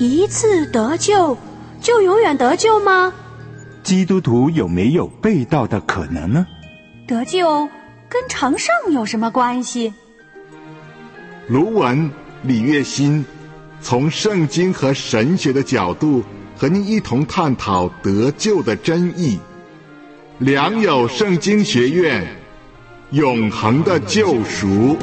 一次得救就永远得救吗？ 基督徒有没有被盗的可能呢？ 得救跟成圣有什么关系？ 卢文、李月新从圣经和神学的角度和您一同探讨得救的真义。良友圣经学院，永恒的救赎。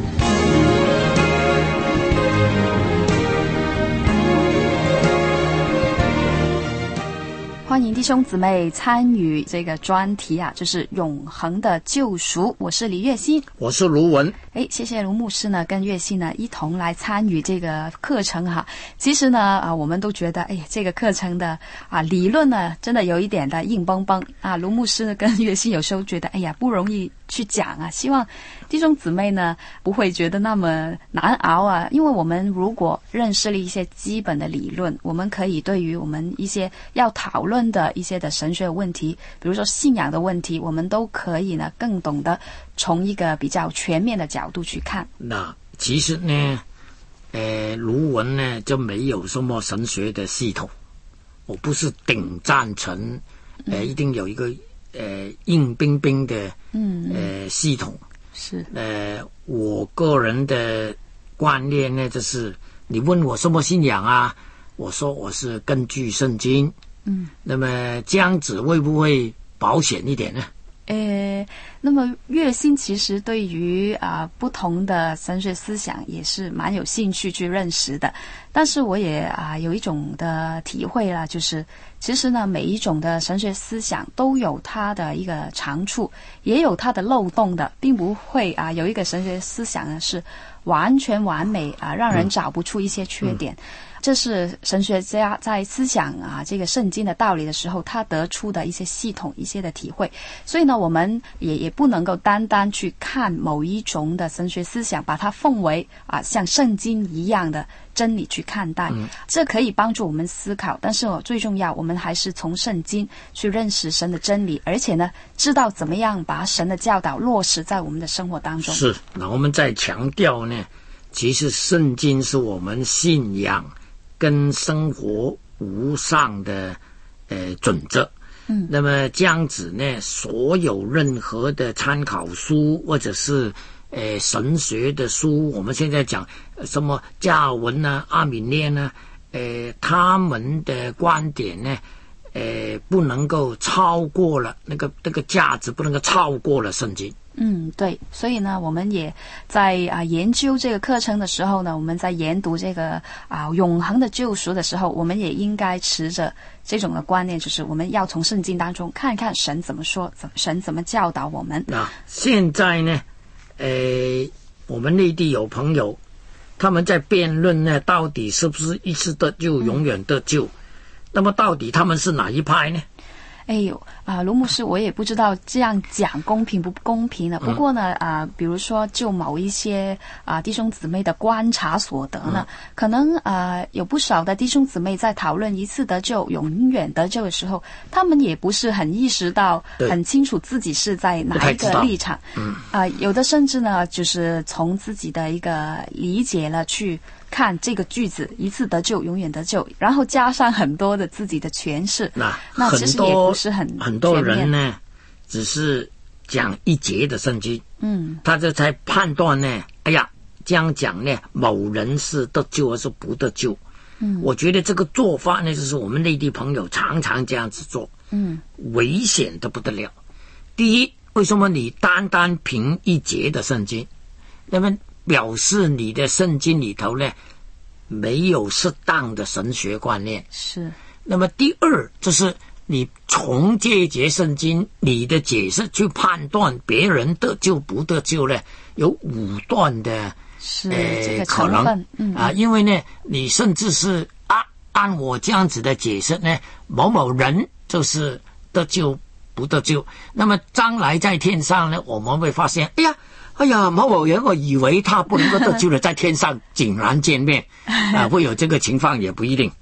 欢迎弟兄姊妹参与这个专题啊，就是永恒的救赎。我是李月欣， 我是卢文。 谢谢卢牧师呢跟月欣呢一同来参与这个课程哈。其实呢我们都觉得这个课程的理论呢真的有一点的硬邦邦啊。卢牧师呢跟月欣有时候觉得不容易去讲啊，希望弟兄姊妹呢不会觉得那么难熬啊。因为我们如果认识了一些基本的理论，我们可以对于我们一些要讨论的一些的神学问题，比如说信仰的问题，我们都可以呢更懂得从一个比较全面的角度去看。 那其实呢卢文呢就没有什么神学的系统，我不是顶赞成一定有一个硬冰冰的系统。 是我个人的观念呢，就是你问我什么信仰啊，我说我是根据圣经。那么这样子会不会保险一点呢？ 那么月欣其实对于不同的神学思想也是蛮有兴趣去认识的，但是我也有一种的体会啦，就是其实呢每一种的神学思想都有它的一个长处，也有它的漏洞的，并不会有一个神学思想呢是完全完美让人找不出一些缺点。这是神学家在思想这个圣经的道理的时候他得出的一些系统一些的体会。所以呢我们也不能够单单去看某一种的神学思想把它奉为像圣经一样的真理去看待，这可以帮助我们思考，但是最重要我们还是从圣经去认识神的真理，而且呢知道怎么样把神的教导落实在我们的生活当中。 是，那我们再强调呢，其实圣经是我们信仰跟生活无上的准则。那么这样子呢，所有任何的参考书或者是神学的书，我们现在讲什么加尔文啊、阿米涅啊，他们的观点呢不能够超过了那个价值，不能够超过了圣经。 对，所以呢我们也在研究这个课程的时候呢，我们在研读这个永恒的救赎的时候，我们也应该持着这种的观念，就是我们要从圣经当中看看神怎么说，神怎么教导我们。 那现在呢我们内地有朋友他们在辩论呢，到底是不是一次得救永远得救，那么到底他们是哪一派呢？ 卢牧师，我也不知道这样讲公平不公平呢。不过呢，比如说就某一些弟兄姊妹的观察所得呢，可能有不少的弟兄姊妹在讨论一次得救、永远得救的时候，他们也不是很意识到、很清楚自己是在哪一个立场。有的甚至呢，就是从自己的一个理解了去看这个句子一次得救永远得救，然后加上很多的自己的诠释，那其实也不是很多人呢只是讲一节的圣经，他这才判断呢这样讲呢某人是得救还是不得救。我觉得这个做法呢就是我们内地朋友常常这样子做，危险的不得了。第一，为什么你单单凭一节的圣经，那么表示你的圣经里头呢没有适当的神学观念。 是。 那么第二，就是你从这一节圣经你的解释去判断别人得救不得救呢，有武断的这个成分。 因为呢你甚至是按我这样子的解释呢，某某人就是得救不得救，那么将来在天上呢我们会发现某某人我以为他不能够得救了在天上竟然见面会有这个情况也不一定。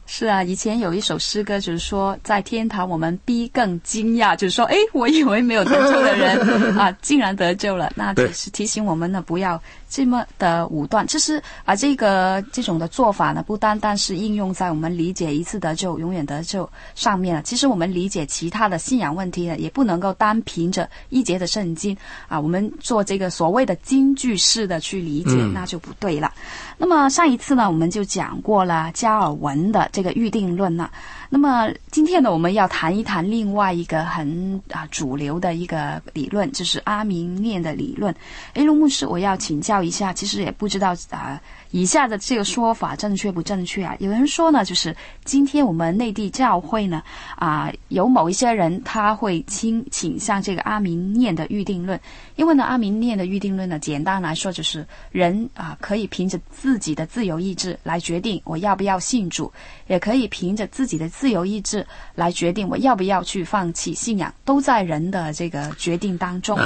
是啊，以前有一首诗歌，就是说在天堂我们必更惊讶，就是说，哎，我以为没有得救的人啊，竟然得救了。那只是提醒我们呢，不要这么的武断。其实啊，这种的做法呢，不单单是应用在我们理解一次得救永远得救上面了。其实我们理解其他的信仰问题呢，也不能够单凭着一节的圣经啊，我们做这个所谓的京剧式的去理解，那就不对了。那么上一次呢，我们就讲过了加尔文的这个预定论呢。那么今天呢，我们要谈一谈另外一个很主流的一个理论，就是阿明念的理论。卢牧师，我要请教一下，其实也不知道以下的这个说法正确不正确啊？有人说呢，就是今天我们内地教会呢有某一些人他会倾向这个阿明念的预定论，因为呢阿明念的预定论呢，简单来说就是人可以凭着自己的自由意志来决定我要不要信主，也可以凭着自己的自由意志来决定我要不要去放弃信仰，都在人的这个决定当中。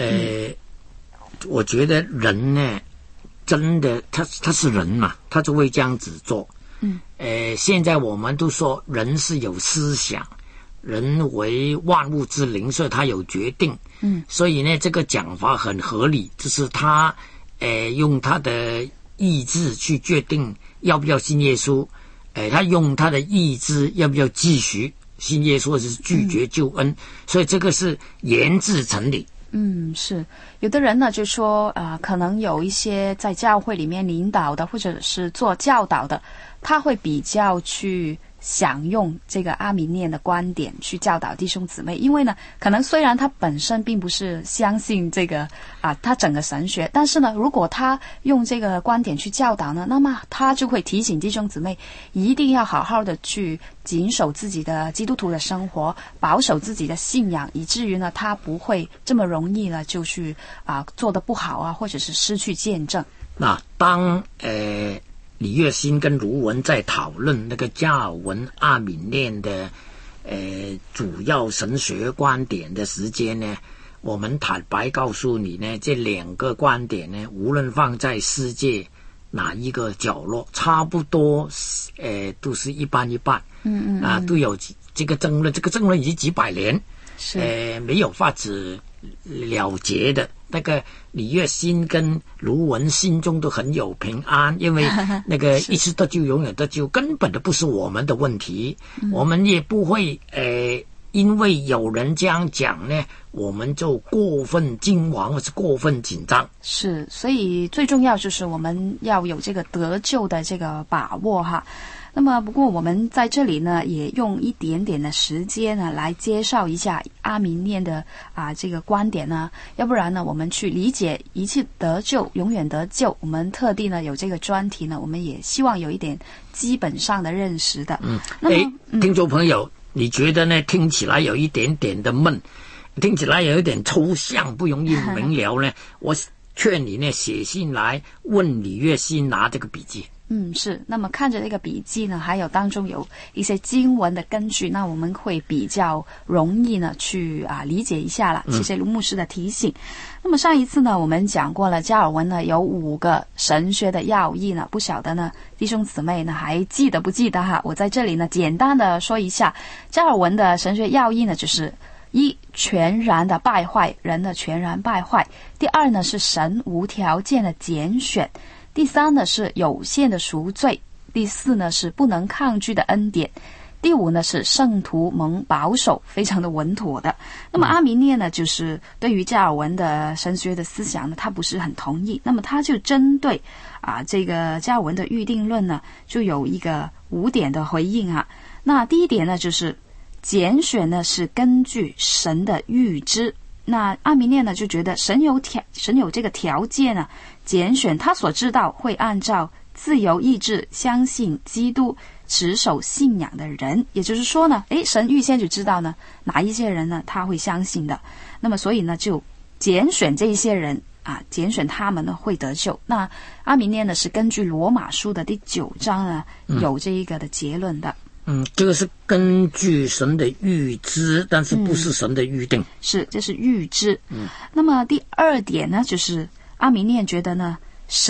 我觉得人呢，真的他是人嘛，他就会这样子做。现在我们都说人是有思想，人为万物之灵，所以他有决定。所以呢，这个讲法很合理，就是他用他的意志去决定要不要信耶稣。他用他的意志要不要继续信耶稣，或者是拒绝救恩，所以这个是言之成理。 是有的人呢就说可能有一些在教会里面领导的或者是做教导的，他会比较去想用这个阿明念的观点去教导弟兄姊妹，因为呢可能虽然他本身并不是相信这个他整个神学，但是呢如果他用这个观点去教导呢，那么他就会提醒弟兄姊妹一定要好好的去谨守自己的基督徒的生活，保守自己的信仰，以至于呢他不会这么容易呢就去做得不好或者是失去见证。 那当李月新跟卢文在讨论那个加尔文阿明念的主要神学观点的时间呢，我们坦白告诉你呢，这两个观点呢，无论放在世界哪一个角落，差不多都是一半一半。都有这个争论，这个争论已经几百年，没有法子了结的。那个李月新跟卢文心中都很有平安，因为那个一次得救永远得救根本都不是我们的问题，我们也不会因为有人这样讲呢，我们就过分惊惶或是过分紧张。 是，所以最重要就是我们要有这个得救的这个把握哈。那么不过我们在这里呢也用一点点的时间呢来介绍一下阿明念的这个观点呢，要不然呢我们去理解一次得救永远得救，我们特地呢有这个专题呢，我们也希望有一点基本上的认识的。那么听众朋友，你觉得呢？听起来有一点点的闷，听起来有一点抽象，不容易明了呢我劝你呢写信来问李月新拿这个笔记。 是。那么看着这个笔记呢，还有当中有一些经文的根据，那我们会比较容易呢去理解一下了。谢谢卢牧师的提醒。那么上一次呢，我们讲过了加尔文呢有5个神学的要义呢，不晓得呢弟兄姊妹呢还记得不记得哈？我在这里呢简单的说一下，加尔文的神学要义呢就是一，全然的败坏，人的全然败坏；第二呢是神无条件的拣选；第三呢是有限的赎罪；第四呢是不能抗拒的恩典；第五呢是圣徒蒙保守，非常的稳妥的。那么阿明念呢，就是对于加尔文的神学的思想呢，他不是很同意。那么他就针对这个加尔文的预定论呢，就有一个5点的回应哈。那第一点呢，就是拣选呢是根据神的预知。那阿明念呢就觉得神有这个条件呢，拣选他所知道会按照自由意志相信基督持守信仰的人，也就是说呢神预先就知道呢哪一些人呢他会相信的，那么所以呢就拣选这一些人拣选他们呢会得救。那阿明念呢是根据罗马书的第9章呢有这一个的结论的。 这个是根据神的预知，但是不是神的预定。 是，这是预知。那么第2点呢，就是阿明念觉得呢，神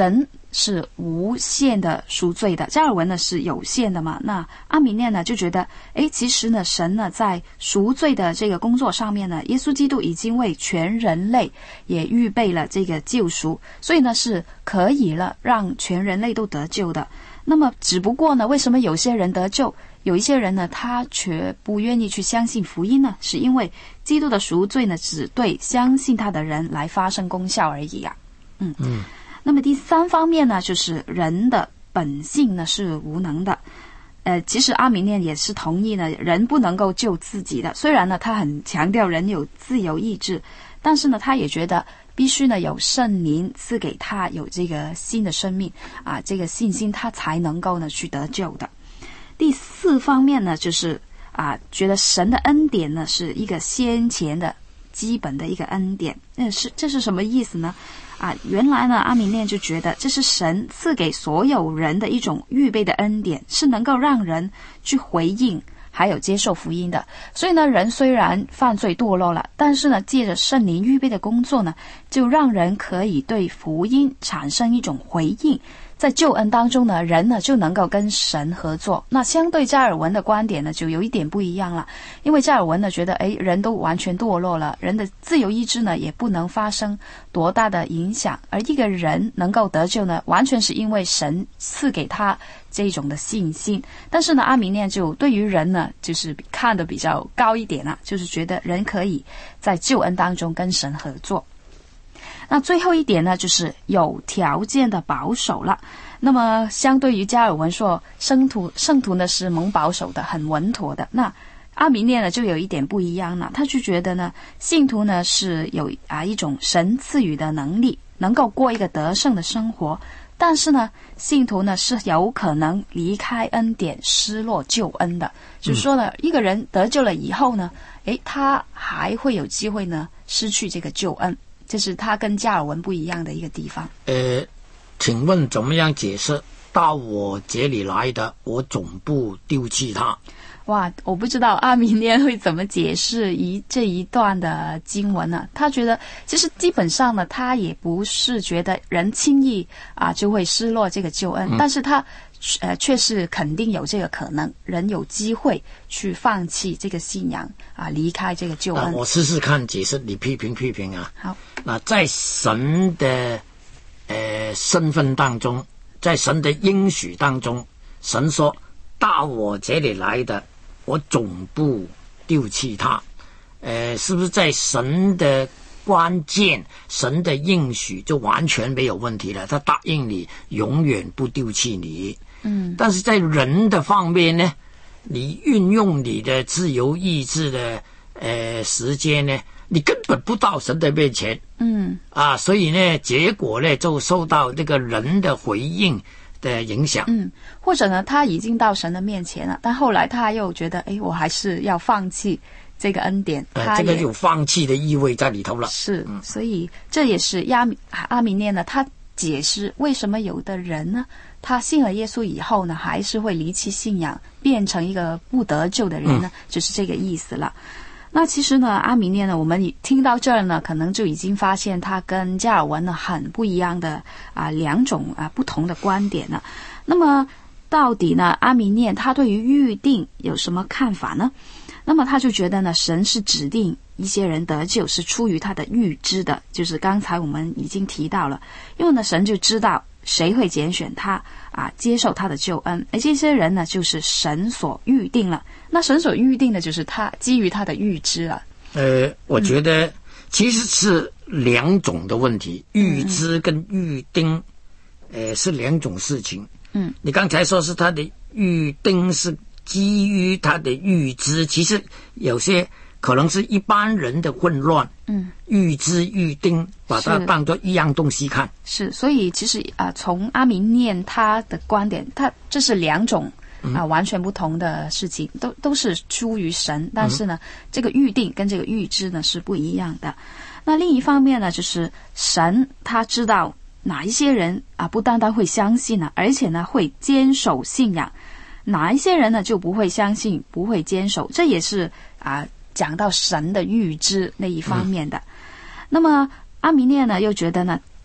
是无限的赎罪的，加尔文呢是有限的嘛。那阿米念呢就觉得，其实呢神呢在赎罪的这个工作上面呢，耶稣基督已经为全人类也预备了这个救赎，所以呢是可以了让全人类都得救的。那么只不过呢，为什么有些人得救，有一些人呢他却不愿意去相信福音呢？是因为基督的赎罪呢只对相信他的人来发生功效而已啊。那么第三方面呢，就是人的本性呢是无能的。其实阿米念也是同意呢，人不能够救自己的。虽然呢他很强调人有自由意志，但是呢他也觉得必须呢有圣灵赐给他有这个新的生命啊，这个信心他才能够呢去得救的。第四方面呢，就是觉得神的恩典呢是一个先前的基本的一个恩典。这是什么意思呢？原来呢阿米念就觉得这是神赐给所有人的一种预备的恩典，是能够让人去回应还有接受福音的。所以呢人虽然犯罪堕落了，但是呢借着圣灵预备的工作呢，就让人可以对福音产生一种回应。在救恩当中呢，人呢就能够跟神合作。那相对加尔文的观点呢就有一点不一样了，因为加尔文呢觉得人都完全堕落了，人的自由意志呢也不能发生多大的影响，而一个人能够得救呢完全是因为神赐给他这种的信心。但是呢阿米念就对于人呢就是看得比较高一点了，就是觉得人可以在救恩当中跟神合作。那最后一点呢，就是有条件的保守了。那么相对于加尔文说圣徒呢是蒙保守的，很稳妥的，那阿米念呢就有一点不一样了。他就觉得呢信徒呢是有一种神赐予的能力，能够过一个得胜的生活，但是呢信徒呢是有可能离开恩典，失落救恩的。就是说呢一个人得救了以后呢他还会有机会呢失去这个救恩，这是他跟加尔文不一样的一个地方。 请问怎么样解释到我这里来的，我总不丢弃他？ 哇，我不知道阿米念会怎么解释这一段的经文呢？他觉得其实基本上呢他也不是觉得人轻易就会失落这个救恩，但是他确实肯定有这个可能，人有机会去放弃这个信仰离开这个救恩。 我试试看解释，你批评啊。 好， 那在神的身份当中，在神的应许当中，神说到我这里来的，我总不丢弃他。是不是在神的关键，神的应许就完全没有问题了？他答应你永远不丢弃你。但是在人的方面呢，你运用你的自由意志的时间呢，你根本不到神的面前。所以呢结果呢就受到这个人的回应的影响。 或者呢他已经到神的面前了，但后来他又觉得我还是要放弃这个恩典， 这个有放弃的意味在里头了。 是，所以这也是阿米念呢他解释为什么有的人呢他信了耶稣以后呢还是会离弃信仰，变成一个不得救的人呢，就是这个意思了。那其实呢阿米念呢，我们听到这儿呢可能就已经发现他跟加尔文呢很不一样的两种不同的观点了。那么到底呢阿米念他对于预定有什么看法呢？那么他就觉得呢神是指定一些人得救是出于他的预知的，就是刚才我们已经提到了，因为呢神就知道谁会拣选他接受他的救恩，而这些人呢就是神所预定了。那神所预定的就是他基于他的预知了。 我觉得其实是两种的问题，预知跟预定是两种事情。你刚才说是他的预定是基于他的预知，其实有些可能是一般人的混乱。预知预定把它当作一样东西看。是， 所以其实从阿米念他的观点，他这是两种完全不同的事情，都是出于神，但是呢这个预定跟这个预知呢是不一样的。那另一方面呢，就是神他知道哪一些人不单单会相信而且呢会坚守信仰，哪一些人呢就不会相信，不会坚守，这也是讲到神的预知那一方面的。那么阿米念呢又觉得呢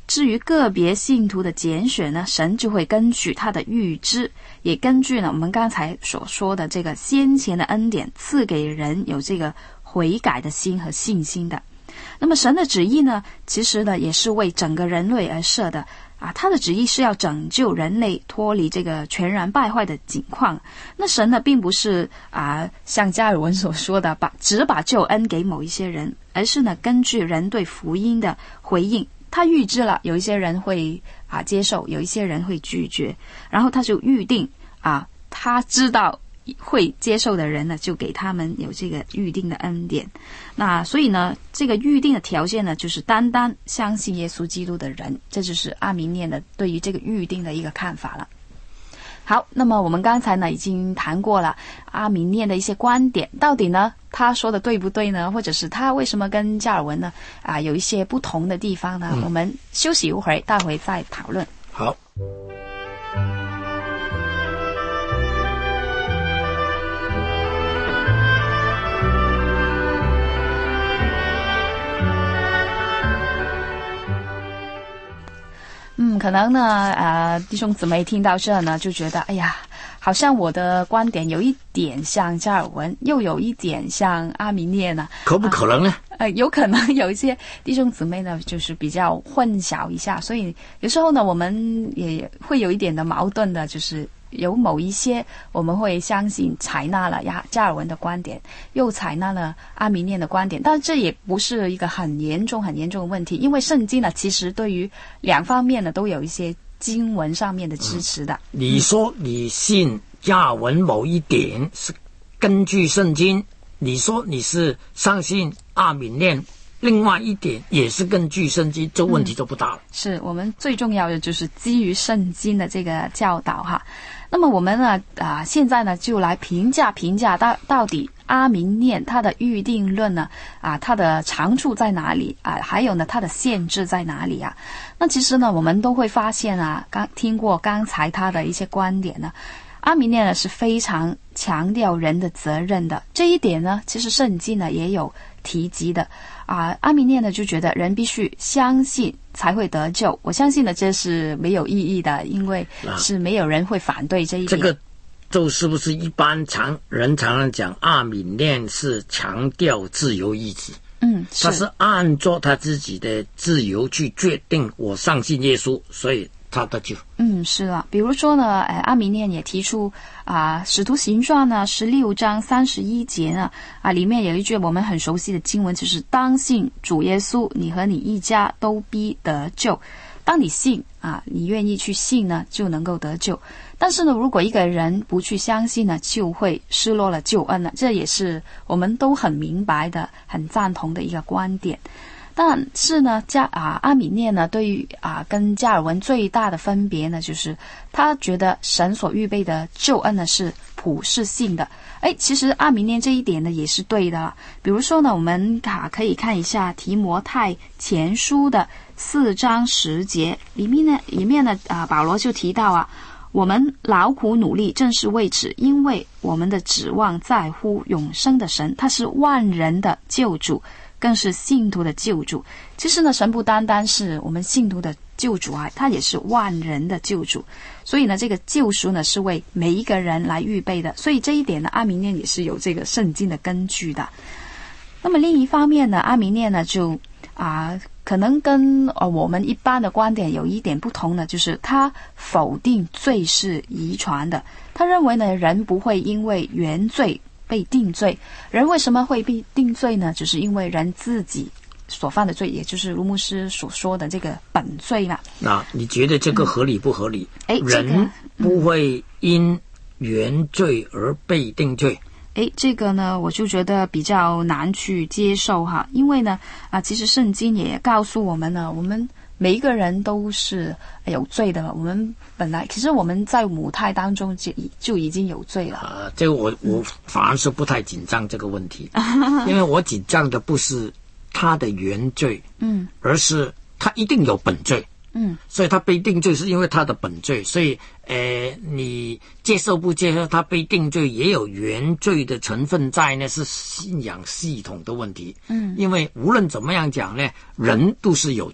至于个别信徒的拣选呢，神就会根据他的预知，也根据呢我们刚才所说的这个先前的恩典，赐给人有这个悔改的心和信心的。那么神的旨意呢，其实呢也是为整个人类而设的啊，他的旨意是要拯救人类脱离这个全然败坏的境况。那神呢并不是像加尔文所说的只把救恩给某一些人，而是呢根据人对福音的回应，他预知了有一些人会接受，有一些人会拒绝，然后他就预定他知道会接受的人呢，就给他们有这个预定的恩典。那所以呢，这个预定的条件呢，就是单单相信耶稣基督的人。这就是阿明念的对于这个预定的一个看法了。好，那么我们刚才呢已经谈过了阿明念的一些观点，到底呢他说的对不对呢？或者是他为什么跟加尔文呢有一些不同的地方呢？我们休息一会儿，待会再讨论。 好。 可能呢弟兄姊妹听到这呢就觉得哎呀，好像我的观点有一点像加尔文，又有一点像阿明念呢， 可不可能呢？ 有可能有一些弟兄姊妹呢就是比较混淆一下，所以有时候呢我们也会有一点的矛盾的，就是有某一些我们会相信采纳了加尔文的观点，又采纳了阿明念的观点，但这也不是一个很严重的问题，因为圣经呢其实对于两方面呢都有一些经文上面的支持的。 你说你信加尔文某一点是根据圣经，你说你是相信阿明念另外一点也是根据圣经，这问题就不大了。 是我们最重要的就是基于圣经的这个教导哈。那么我们呢现在呢就来评价到底阿明念他的预定论呢他的长处在哪里还有呢他的限制在哪里啊？那其实呢我们都会发现听过刚才他的一些观点呢，阿明念呢是非常强调人的责任的，这一点呢其实圣经呢也有提及的阿明念呢就觉得人必须相信才会得救。我相信呢这是没有意义的，因为是没有人会反对这一点。 这个就是不是一般人常讲阿明念是强调自由意志，他是按照他自己的自由去决定我相信耶稣，所以他得救。 是啊，比如说呢阿明念也提出使徒行传呢16章31节呢里面有一句我们很熟悉的经文，就是当信主耶稣，你和你一家都必得救。当你信你愿意去信呢，就能够得救。但是呢如果一个人不去相信呢，就会失落了救恩了，这也是我们都很明白的很赞同的一个观点。但是呢阿明念呢对于跟加尔文最大的分别呢，就是他觉得神所预备的救恩呢是普世性的。其实阿明念这一点呢也是对的了。比如说呢我们可以看一下提摩太前书的4章10节，里面呢保罗就提到我们劳苦努力正是为此，因为我们的指望在乎永生的神，他是万人的救主，更是信徒的救主。其实呢神不单单是我们信徒的救主他也是万人的救主，所以呢这个救赎呢是为每一个人来预备的。所以这一点呢阿明念也是有这个圣经的根据的。那么另一方面呢，阿明念呢就可能跟我们一般的观点有一点不同的，就是他否定罪是遗传的。他认为呢人不会因为原罪被定罪。人为什么会被定罪呢？就是因为人自己所犯的罪，也就是卢牧师所说的这个本罪嘛。 那你觉得这个合理不合理？人不会因原罪而被定罪。 这个呢我就觉得比较难去接受因为呢其实圣经也告诉我们呢，我们每一个人都是有罪的。我们本来其实我们在母胎当中就已经有罪了。 这个我反而是不太紧张这个问题因为我紧张的不是他的原罪而是他一定有本罪所以他被定罪是因为他的本罪。所以你接受不接受他被定罪也有原罪的成分在呢，是信仰系统的问题因为无论怎么样讲呢，人都是有罪，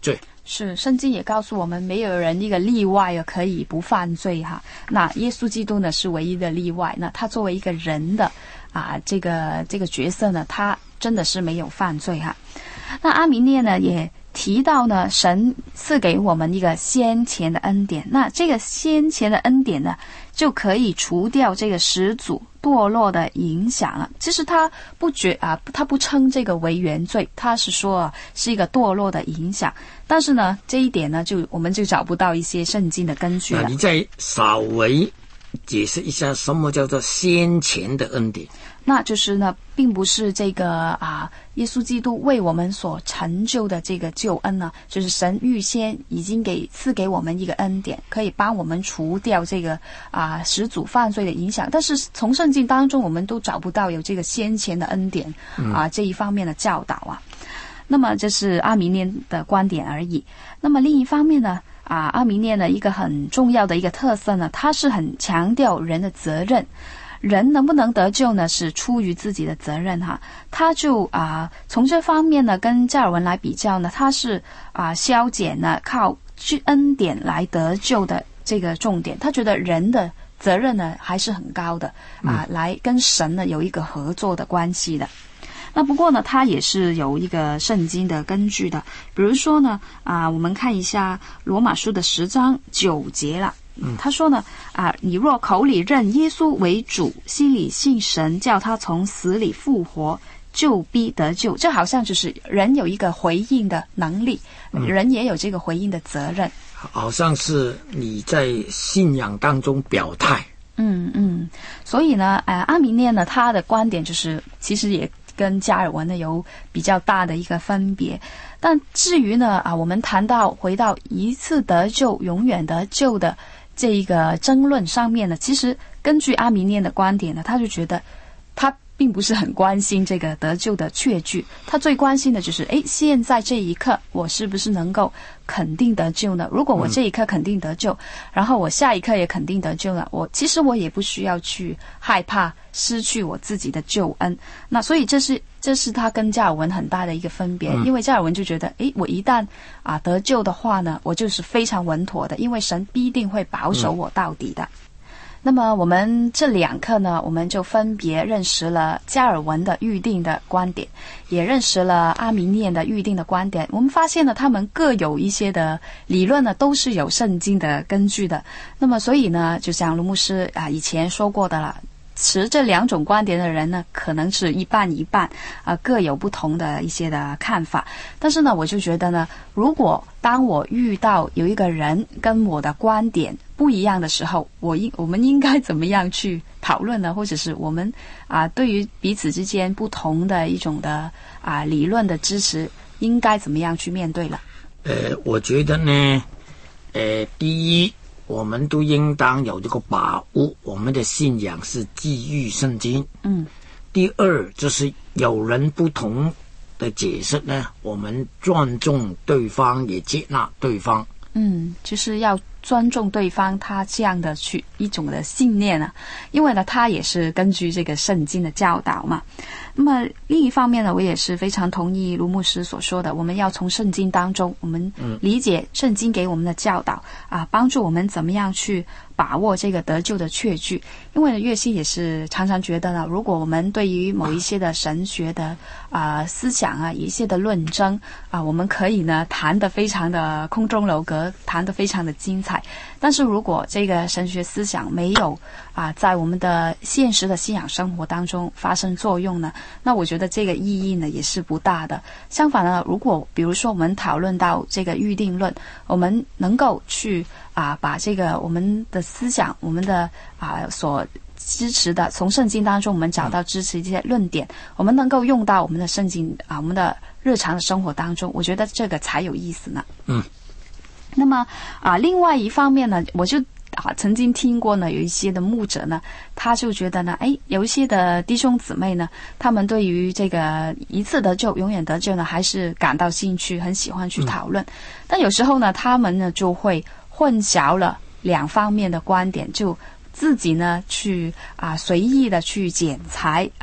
是，圣经也告诉我们，没有人一个例外可以不犯罪哈。那耶稣基督呢是唯一的例外。那他作为一个人的这个角色呢，他真的是没有犯罪哈。那阿米涅呢也提到呢，神赐给我们一个先前的恩典。那这个先前的恩典呢，就可以除掉这个始祖堕落的影响了。其实他不称这个为原罪，他是说是一个堕落的影响。但是呢，这一点呢，我们就找不到一些圣经的根据了。 那你再稍微解释一下，什么叫做先前的恩典？ 那就是呢，并不是这个耶稣基督为我们所成就的这个救恩呢，就是神预先已经赐给我们一个恩典，可以帮我们除掉这个始祖犯罪的影响。但是从圣经当中，我们都找不到有这个先前的恩典这一方面的教导啊。那么这是阿米涅的观点而已。那么另一方面呢，阿米涅呢一个很重要的一个特色呢，他是很强调人的责任。人能不能得救呢，是出于自己的责任哈。他就从这方面呢，跟加尔文来比较呢，他是消减呢靠恩典来得救的这个重点。他觉得人的责任呢还是很高的来跟神呢有一个合作的关系的。那不过呢，他也是有一个圣经的根据的。比如说呢我们看一下罗马书的10章9节了。他说呢你若口里认耶稣为主，心里信神叫他从死里复活，就必得救。这好像就是人有一个回应的能力，人也有这个回应的责任， 好像是你在信仰当中表态。 所以呢阿米涅呢他的观点就是其实也跟加尔文呢有比较大的一个分别。但至于呢我们回到一次得救永远得救的这一个争论上面呢，其实根据阿米涅的观点呢，他就觉得他并不是很关心这个得救的确据，他最关心的就是现在这一刻我是不是能够肯定得救呢？如果我这一刻肯定得救，然后我下一刻也肯定得救了，其实我也不需要去害怕失去我自己的救恩。那所以这是他跟加尔文很大的一个分别。因为加尔文就觉得我一旦得救的话呢，我就是非常稳妥的，因为神必定会保守我到底的。那么我们这2课呢，我们就分别认识了加尔文的预定的观点，也认识了阿米涅的预定的观点。我们发现呢，他们各有一些的理论呢，都是有圣经的根据的。那么所以呢，就像卢牧师以前说过的了，持这2种观点的人呢，可能是一半一半各有不同的一些的看法。但是呢，我就觉得呢，如果当我遇到有一个人跟我的观点不一样的时候，我们应该怎么样去讨论呢？或者是我们对于彼此之间不同的一种的理论的支持，应该怎么样去面对了？ 我觉得呢，第一，我们都应当有这个把握，我们的信仰是基于圣经。第二，就是有人不同的解释呢，我们尊重对方，也接纳对方。 就是要尊重对方他这样的一种的信念啊，因为呢，他也是根据这个圣经的教导嘛。那么另一方面呢，我也是非常同意卢牧师所说的，我们要从圣经当中，我们理解圣经给我们的教导帮助我们怎么样去把握这个得救的确据。因为呢，岳西也是常常觉得呢，如果我们对于某一些的神学的思想一些的论证我们可以呢谈得非常的空中楼阁，谈得非常的精彩。但是如果这个神学思想没有在我们的现实的信仰生活当中发生作用呢，那我觉得这个意义呢也是不大的。相反呢，如果比如说我们讨论到这个预定论，我们能够去把这个我们的思想，我们的所支持的，从圣经当中我们找到支持这些论点，我们能够用到我们的圣经我们的日常的生活当中，我觉得这个才有意思呢。那么另外一方面呢，我就曾经听过呢，有一些的牧者呢，他就觉得呢，有一些的弟兄姊妹呢，他们对于这个一次得救永远得救呢，还是感到兴趣，很喜欢去讨论。但有时候呢，他们呢就会混淆了2方面的观点，就自己呢去随意的去剪裁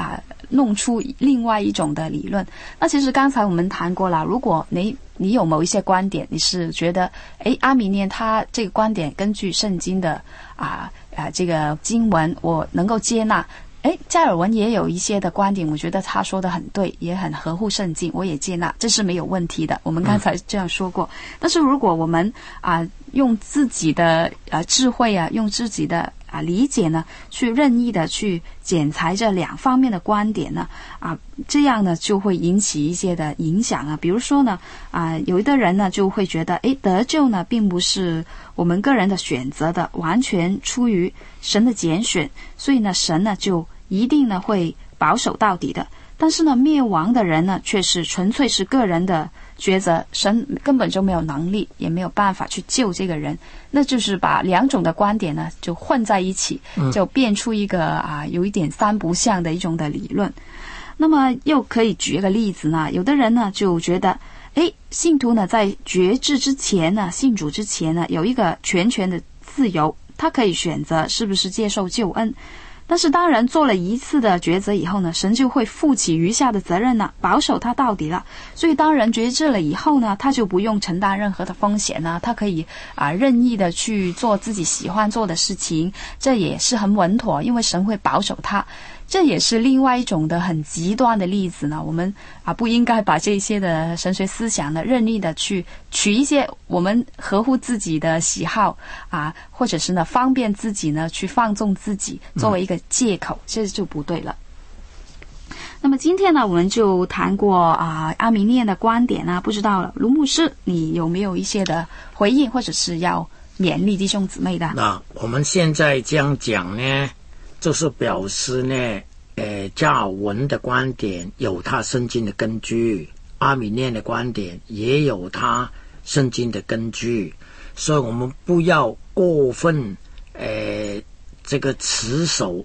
弄出另外一种的理论。那其实刚才我们谈过了，如果你有某一些观点，你是觉得阿米念他这个观点根据圣经的这个经文我能够接纳，加尔文也有一些的观点，我觉得他说的很对，也很合乎圣经，我也接纳，这是没有问题的。我们刚才这样说过。但是如果我们用自己的智慧用自己的理解呢，去任意的去检裁这两方面的观点呢，这样呢就会引起一些的影响比如说呢有的人呢就会觉得得救呢并不是我们个人的选择的，完全出于神的拣选，所以呢神呢就一定呢会保守到底的。但是呢灭亡的人呢却是纯粹是个人的抉择，神根本就没有能力也没有办法去救这个人，那就是把两种的观点呢就混在一起，就变出一个有一点三不像的一种的理论。那么又可以举一个例子呢，有的人呢就觉得信徒呢在决志之前呢，信主之前呢有一个全权的自由，他可以选择是不是接受救恩。但是当人做了一次的抉择以后呢，神就会负起余下的责任呢，保守他到底了。所以当人决志了以后呢，他就不用承担任何的风险呢，他可以任意的去做自己喜欢做的事情，这也是很稳妥，因为神会保守他。这也是另外一种的很极端的例子呢，我们不应该把这些的神学思想呢任意的去取一些我们合乎自己的喜好或者是呢方便自己呢去放纵自己作为一个借口，这就不对了。那么今天呢我们就谈过阿米念的观点不知道卢牧师你有没有一些的回应，或者是要勉励弟兄姊妹的？ 那我们现在这样讲呢，就是表示呢加尔文的观点有他圣经的根据，阿米念的观点也有他圣经的根据，所以我们不要过分这个持守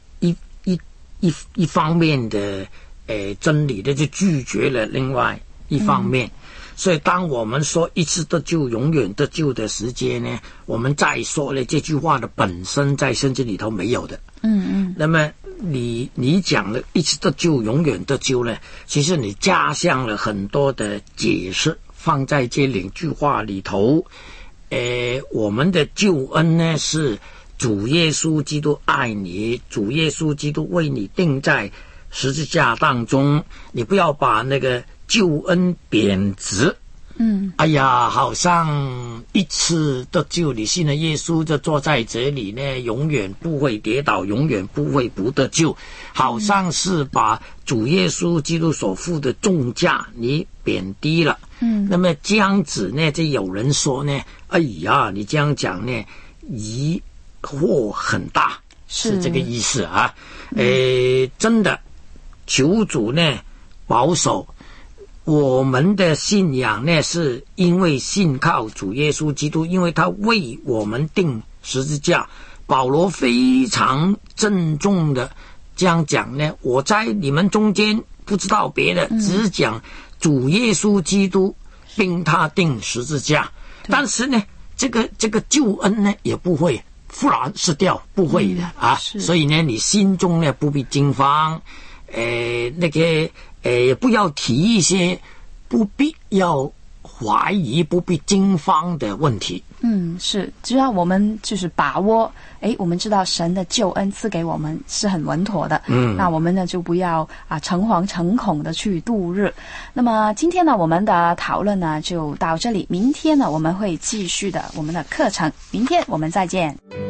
一方面的真理的，就拒绝了另外一方面。所以当我们说一次得救永远得救的时间呢，我们再说了这句话的本身在圣经里头没有的。那么你讲了一次得救永远得救呢，其实你加上了很多的解释放在这两句话里头。我们的救恩呢是主耶稣基督爱你，主耶稣基督为你钉在十字架当中，你不要把那个救恩贬值。哎呀，好像一次得救，你信了耶稣就坐在这里呢，永远不会跌倒，永远不会不得救，好像是把主耶稣基督所付的重价你贬低了。那么这样子呢，就有人说呢，哎呀，你这样讲呢疑惑很大，是这个意思真的求主呢保守我们的信仰呢，是因为信靠主耶稣基督，因为他为我们钉十字架。保罗非常郑重的这样讲呢，我在你们中间不知道别的，只讲主耶稣基督并他钉十字架。但是呢这个救恩呢也不会忽然失掉，不会的所以呢你心中呢不必惊慌，也不要提一些不必要怀疑、不必惊慌的问题。 是，只要我们就是把握，我们知道神的救恩赐给我们是很稳妥的，那我们呢就不要诚惶诚恐的去度日。那么今天呢我们的讨论呢就到这里，明天呢我们会继续的我们的课程，明天我们再见。